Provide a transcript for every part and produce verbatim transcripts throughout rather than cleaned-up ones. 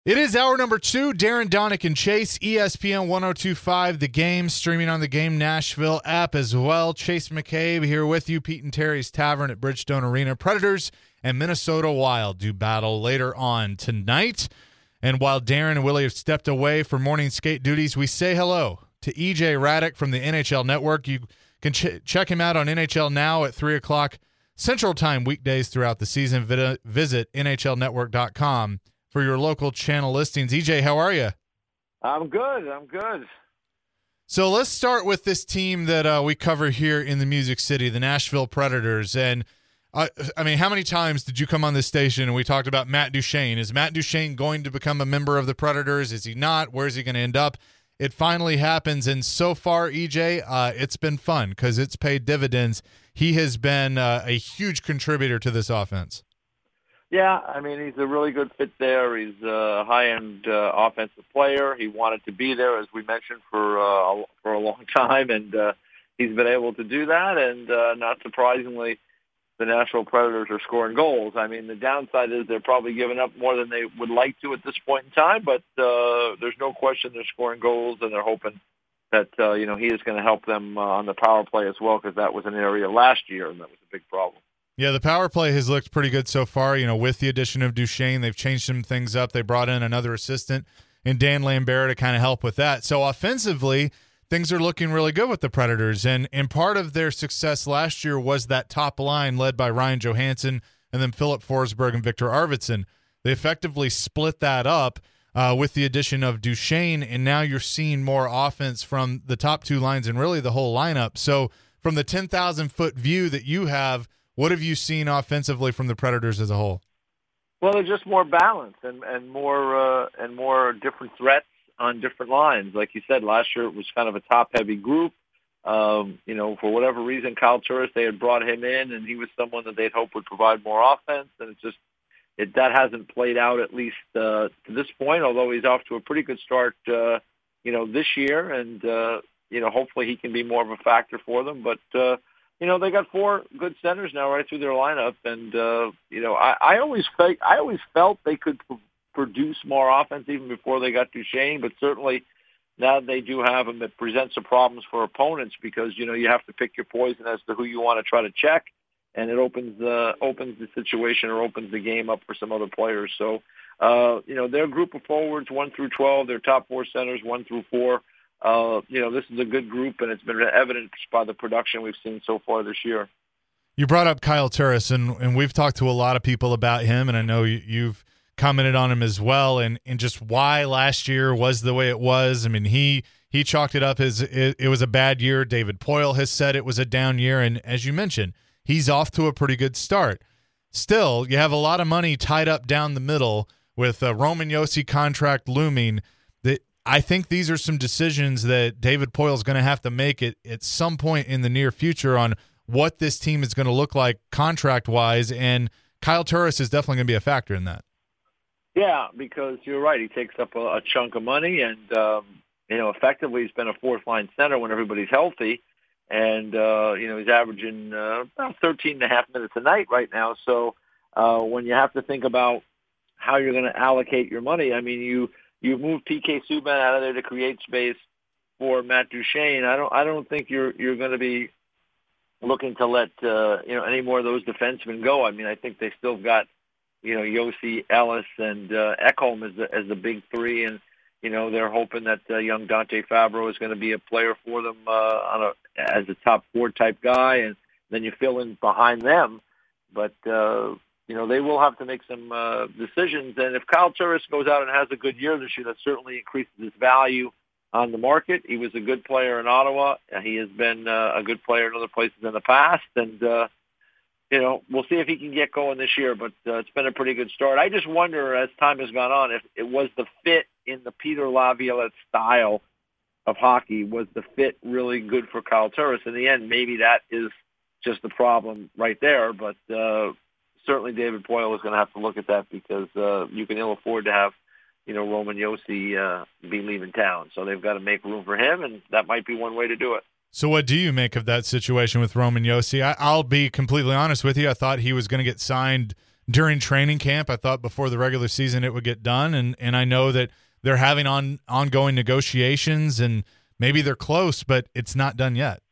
It is hour number two. Darren, Donick, and Chase, E S P N one oh two point five, The Game, streaming on the Game Nashville app as well. Chase McCabe here with you. Pete and Terry's Tavern at Bridgestone Arena. Predators and Minnesota Wild do battle later on tonight. And while Darren and Willie have stepped away for morning skate duties, we say hello to E J Raddick from the N H L Network. You can ch- check him out on N H L Now at three o'clock Central Time weekdays throughout the season. Vid- visit N H L network dot com for your local channel listings. E J, how are you? I'm good. I'm good. So let's start with this team that uh, we cover here in the Music City, the Nashville Predators. And, uh, I mean, how many times did you come on this station and we talked about Matt Duchene? Is Matt Duchene going to become a member of the Predators? Is he not? Where is he going to end up? It finally happens, and so far, E J, uh, it's been fun because it's paid dividends. He has been uh, a huge contributor to this offense. Yeah, I mean, he's a really good fit there. He's a high-end uh, offensive player. He wanted to be there, as we mentioned, for uh, for a long time, and uh, he's been able to do that. And uh, not surprisingly, the Nashville Predators are scoring goals. I mean, the downside is they're probably giving up more than they would like to at this point in time, but uh, there's no question they're scoring goals, and they're hoping that, uh, you know, he is going to help them uh, on the power play as well, because that was an area last year, and that was a big problem. Yeah, the power play has looked pretty good so far. You know, with the addition of Duchene, they've changed some things up. They brought in another assistant and Dan Lambert to kind of help with that. So offensively, things are looking really good with the Predators. And and part of their success last year was that top line led by Ryan Johansson and then Philip Forsberg and Victor Arvidsson. They effectively split that up uh, with the addition of Duchene, and now you're seeing more offense from the top two lines and really the whole lineup. So from the ten thousand foot view that you have, what have you seen offensively from the Predators as a whole? Well, they're just more balanced and and more uh, and more different threats on different lines. Like you said, last year it was kind of a top-heavy group. Um, you know, for whatever reason, Kyle Turris, they had brought him in, and he was someone that they'd hoped would provide more offense. And it's just it that hasn't played out at least uh, to this point. Although he's off to a pretty good start, uh, you know, this year, and uh, you know, hopefully he can be more of a factor for them. But uh, you know, they got four good centers now right through their lineup, and uh, you know, I, I always felt I always felt they could pr- produce more offense even before they got Duchene, but certainly now they do have them. It presents some problems for opponents because you know you have to pick your poison as to who you want to try to check, and it opens the opens the situation or opens the game up for some other players. So, uh, you know, their group of forwards one through twelve, their top four centers one through four. Uh, you know, this is a good group, and it's been evidenced by the production we've seen so far this year. You brought up Kyle Turris, and, and we've talked to a lot of people about him, and I know you, you've commented on him as well, and, and just why last year was the way it was. I mean, he he chalked it up as it, it was a bad year. David Poile has said it was a down year, and as you mentioned, he's off to a pretty good start. Still, you have a lot of money tied up down the middle with a Roman Josi contract looming. That I think these are some decisions that David Poile is going to have to make it at some point in the near future on what this team is going to look like contract-wise, and Kyle Turris is definitely going to be a factor in that. Yeah, because you're right. He takes up a, a chunk of money, and, um, you know, effectively he's been a fourth-line center when everybody's healthy, and, uh, you know, he's averaging uh, about thirteen and a half minutes a night right now. So uh, when you have to think about how you're going to allocate your money, I mean, you – You move P K Subban out of there to create space for Matt Duchene. I don't. I don't think you're you're going to be looking to let uh, you know any more of those defensemen go. I mean, I think they still got you know Josi, Ellis, and uh, Ekholm as the as the big three, and you know they're hoping that uh, young Dante Fabro is going to be a player for them uh, on a as a top four type guy, and then you fill in behind them. But uh, You know, they will have to make some uh, decisions. And if Kyle Turris goes out and has a good year this year, that certainly increases his value on the market. He was a good player in Ottawa. He has been uh, a good player in other places in the past. And, uh, you know, we'll see if he can get going this year. But uh, it's been a pretty good start. I just wonder, as time has gone on, if it was the fit in the Peter Laviolette style of hockey, was the fit really good for Kyle Turris? In the end, maybe that is just the problem right there. But, uh, certainly David Poile is going to have to look at that because uh, you can ill afford to have, you know, Roman Josi uh, be leaving town. So they've got to make room for him, and that might be one way to do it. So what do you make of that situation with Roman Josi? I, I'll be completely honest with you. I thought he was going to get signed during training camp. I thought before the regular season it would get done, and and I know that they're having on ongoing negotiations, and maybe they're close, but it's not done yet.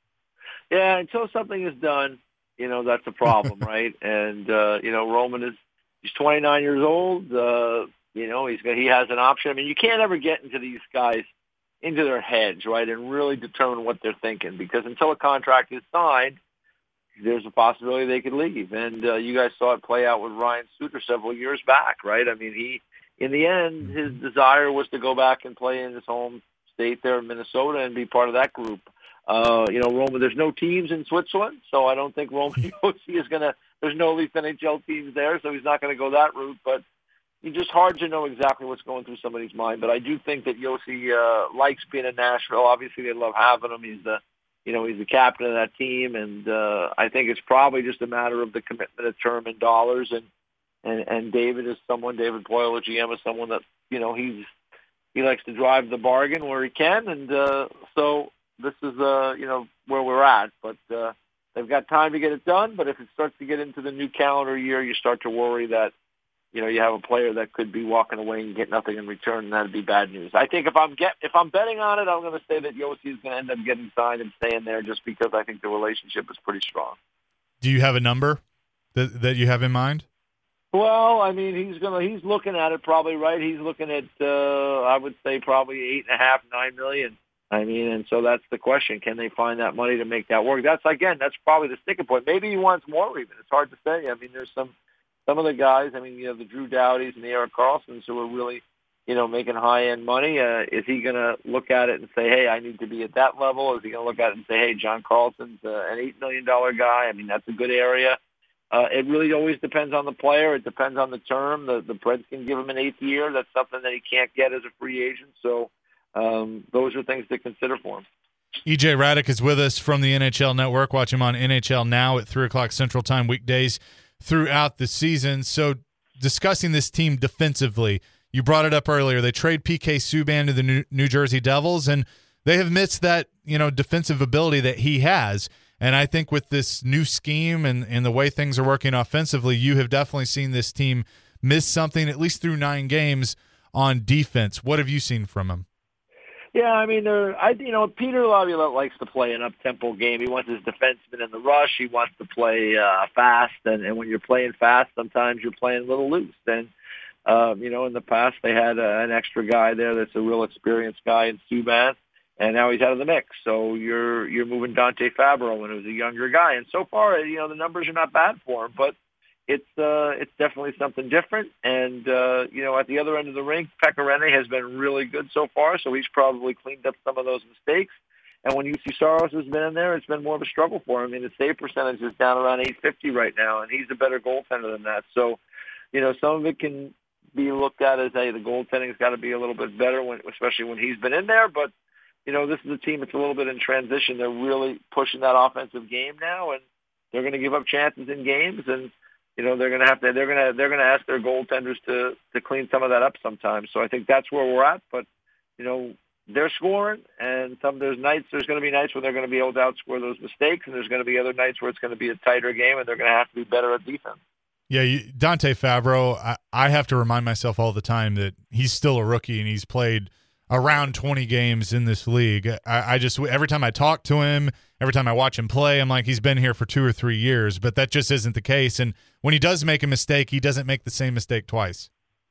Yeah, until something is done, you know, that's a problem, right? And uh, you know, Roman is he's twenty-nine years old. Uh, you know, he's got, he has an option. I mean, you can't ever get into these guys into their heads, right, and really determine what they're thinking, because until a contract is signed, there's a possibility they could leave. And uh, you guys saw it play out with Ryan Suter several years back, right? I mean, he, in the end, his desire was to go back and play in his home state there in Minnesota and be part of that group. Uh, you know, Roman, there's no teams in Switzerland, so I don't think Roman Josi is going to, there's no Leaf N H L teams there, so he's not going to go that route. But it's just hard to know exactly what's going through somebody's mind. But I do think that Josi uh, likes being in Nashville. Obviously, they love having him. He's the, you know, he's the captain of that team, and uh, I think it's probably just a matter of the commitment of term in dollars. And and and David is someone, David Boyle, the G M, is someone that, you know, he's he likes to drive the bargain where he can, and uh, so this is uh, you know, where we're at. But uh, they've got time to get it done. But if it starts to get into the new calendar year, you start to worry that, you know, you have a player that could be walking away and get nothing in return, and that'd be bad news. I think if I'm get if I'm betting on it, I'm going to say that Josi is going to end up getting signed and staying there, just because I think the relationship is pretty strong. Do you have a number that that you have in mind? Well, I mean, he's gonna he's looking at it probably, right. He's looking at uh, I would say probably eight and a half, nine million. I mean, and so that's the question: can they find that money to make that work? That's again, that's probably the sticking point. Maybe he wants more even. It's hard to say. I mean, there's some. Some of the guys, I mean, you know, the Drew Dowdys and the Erik Karlssons who are really, you know, making high-end money. Uh, is he going to look at it and say, hey, I need to be at that level? Is he going to look at it and say, hey, John Carlson's uh, an eight million dollars guy? I mean, that's a good area. Uh, it really always depends on the player. It depends on the term. The, the Preds can give him an eighth year. That's something that he can't get as a free agent. So um, those are things to consider for him. E J Hradek is with us from the N H L Network. Watch him on N H L Now at three o'clock Central Time weekdays throughout the season. So discussing this team defensively, you brought it up earlier. They trade P K Subban to the New, New Jersey Devils, and they have missed that, you know, defensive ability that he has. And I think with this new scheme and, and the way things are working offensively, you have definitely seen this team miss something, at least through nine games, on defense. What have you seen from him? Yeah, I mean, uh, I you know, Peter Laviolette likes to play an up-tempo game. He wants his defensemen in the rush. He wants to play uh, fast, and, and when you're playing fast, sometimes you're playing a little loose. And um, you know, in the past, they had uh, an extra guy there that's a real experienced guy in Subban, and now he's out of the mix. So you're you're moving Dante Fabro, and who's a younger guy. And so far, you know, the numbers are not bad for him, but it's uh, it's definitely something different. And, uh, you know, at the other end of the rink, Pekka Rinne has been really good so far, so he's probably cleaned up some of those mistakes. And when U C Saros has been in there, it's been more of a struggle for him. I mean, his save percentage is down around eight fifty right now, and he's a better goaltender than that. So, you know, some of it can be looked at as, hey, the goaltending's got to be a little bit better, when, especially when he's been in there. But, you know, this is a team that's a little bit in transition. They're really pushing that offensive game now, and they're going to give up chances in games, and you know, they're going to have to, they're going to, they're going to ask their goaltenders to, to clean some of that up sometimes. So I think that's where we're at. But, you know, they're scoring, and some, there's nights, there's going to be nights where they're going to be able to outscore those mistakes, and there's going to be other nights where it's going to be a tighter game, and they're going to have to be better at defense. Yeah, you, Dante Fabro, I, I have to remind myself all the time that he's still a rookie, and he's played around twenty games in this league. I, I just, every time I talk to him, every time I watch him play, I'm like, he's been here for two or three years, but that just isn't the case. And when he does make a mistake, he doesn't make the same mistake twice.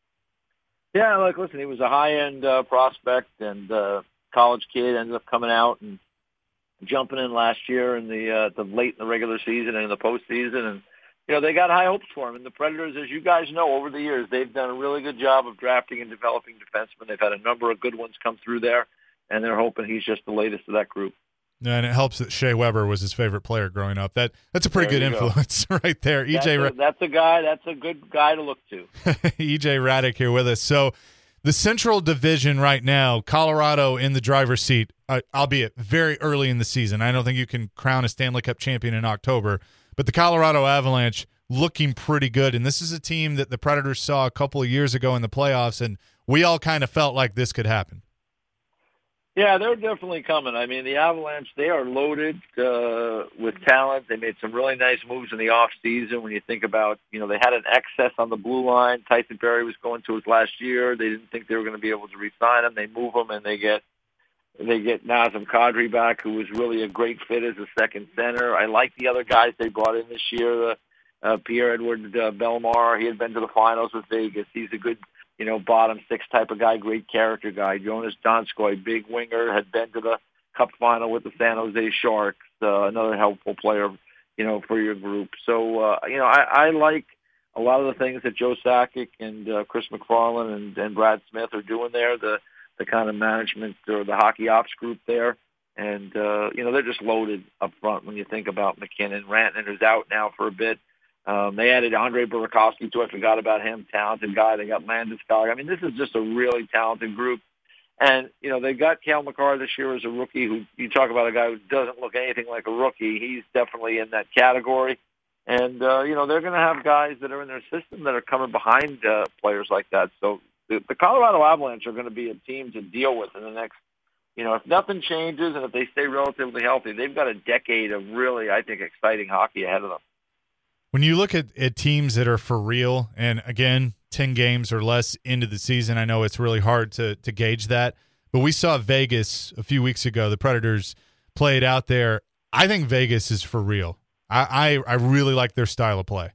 Yeah, like, listen, he was a high-end uh, prospect and uh, college kid, ended up coming out and jumping in last year in the, uh, the late in the regular season and in the postseason. And, you know, they got high hopes for him. And the Predators, as you guys know, over the years, they've done a really good job of drafting and developing defensemen. They've had a number of good ones come through there, and they're hoping he's just the latest of that group. And it helps that Shea Weber was his favorite player growing up. That That's a pretty there good influence go. right there. That's E J, a, that's a guy. That's a good guy to look to. E J Hradek here with us. So the Central Division right now, Colorado in the driver's seat, uh, albeit very early in the season. I don't think you can crown a Stanley Cup champion in October, but the Colorado Avalanche looking pretty good. And this is a team that the Predators saw a couple of years ago in the playoffs, and we all kind of felt like this could happen. Yeah, they're definitely coming. I mean, the Avalanche, they are loaded uh, with talent. They made some really nice moves in the off season. When you think about, you know, they had an excess on the blue line. Tyson Berry was going to his last year. They didn't think they were going to be able to re-sign him. They move him, and they get they get Nazem Kadri back, who was really a great fit as a second center. I like the other guys they brought in this year. Uh, uh, Pierre-Edouard uh, Bellemare, he had been to the finals with Vegas. He's a good, you know, bottom six type of guy, great character guy. Jonas Donskoy, big winger, had been to the Cup final with the San Jose Sharks, uh, another helpful player, you know, for your group. So, uh, you know, I, I like a lot of the things that Joe Sakic and uh, Chris McFarland and, and Brad Smith are doing there, the, the kind of management or the hockey ops group there. And, uh, you know, they're just loaded up front when you think about McKinnon. Rantanen, who's out now for a bit. Um, they added Andre Burakovsky, too. I forgot about him. Talented guy. They got Landeskog. I mean, this is just a really talented group. And, you know, they got Cale Makar this year as a rookie who, you talk about a guy who doesn't look anything like a rookie. He's definitely in that category. And, uh, you know, they're going to have guys that are in their system that are coming behind uh, players like that. So the, the Colorado Avalanche are going to be a team to deal with in the next, you know, if nothing changes and if they stay relatively healthy, they've got a decade of really, I think, exciting hockey ahead of them. When you look at, at teams that are for real, and again, ten games or less into the season, I know it's really hard to to gauge that, but we saw Vegas a few weeks ago. The Predators played out there. I think Vegas is for real. I, I, I really like their style of play.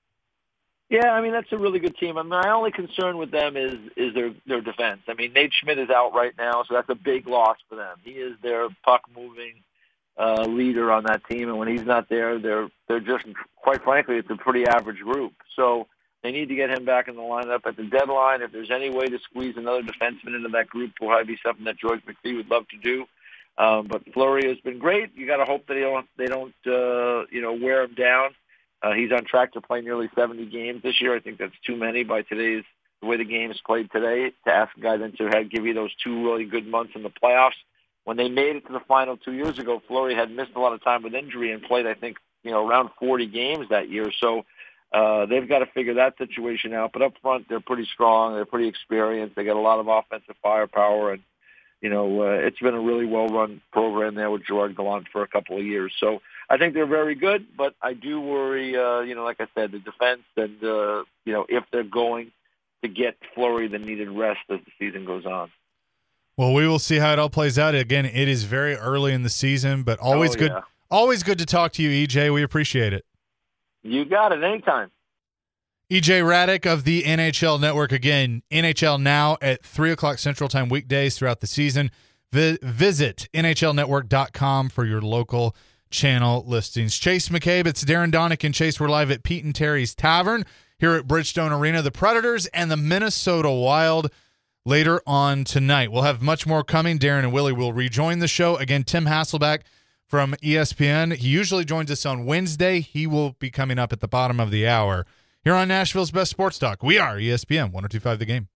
Yeah, I mean, that's a really good team. I mean, my only concern with them is is their their defense. I mean, Nate Schmidt is out right now, so that's a big loss for them. He is their puck-moving uh, leader on that team, and when he's not there, they're they're just, quite frankly, it's a pretty average group. So they need to get him back in the lineup at the deadline. If there's any way to squeeze another defenseman into that group, will probably be something that George McPhee would love to do. Um, but Fleury has been great. You got to hope that they don't they don't uh, you know wear him down. Uh, he's on track to play nearly seventy games this year. I think that's too many by today's the way the game is played today. To ask a guy then to have, give you those two really good months in the playoffs. When they made it to the final two years ago, Fleury had missed a lot of time with injury and played, I think, you know, around forty games that year. So uh, they've got to figure that situation out. But up front, they're pretty strong. They're pretty experienced. They got a lot of offensive firepower, and you know, uh, it's been a really well-run program there with Gerard Gallant for a couple of years. So I think they're very good, but I do worry, uh, you know, like I said, the defense and, uh, you know, if they're going to get Fleury the needed rest as the season goes on. Well, we will see how it all plays out. Again, it is very early in the season, but always oh, good yeah. always good to talk to you, E J. We appreciate it. You got it. Anytime. E J Radick of the N H L Network. Again, N H L Now at three o'clock Central Time weekdays throughout the season. Vi- visit N H L network dot com for your local channel listings. Chase McCabe, it's Darren Donick and Chase. We're live at Pete and Terry's Tavern here at Bridgestone Arena. The Predators and the Minnesota Wild later on tonight. We'll have much more coming. Darren and Willie will rejoin the show. Again, Tim Hasselback from E S P N. He usually joins us on Wednesday. He will be coming up at the bottom of the hour here on Nashville's Best Sports Talk. We are E S P N one oh two point five The Game.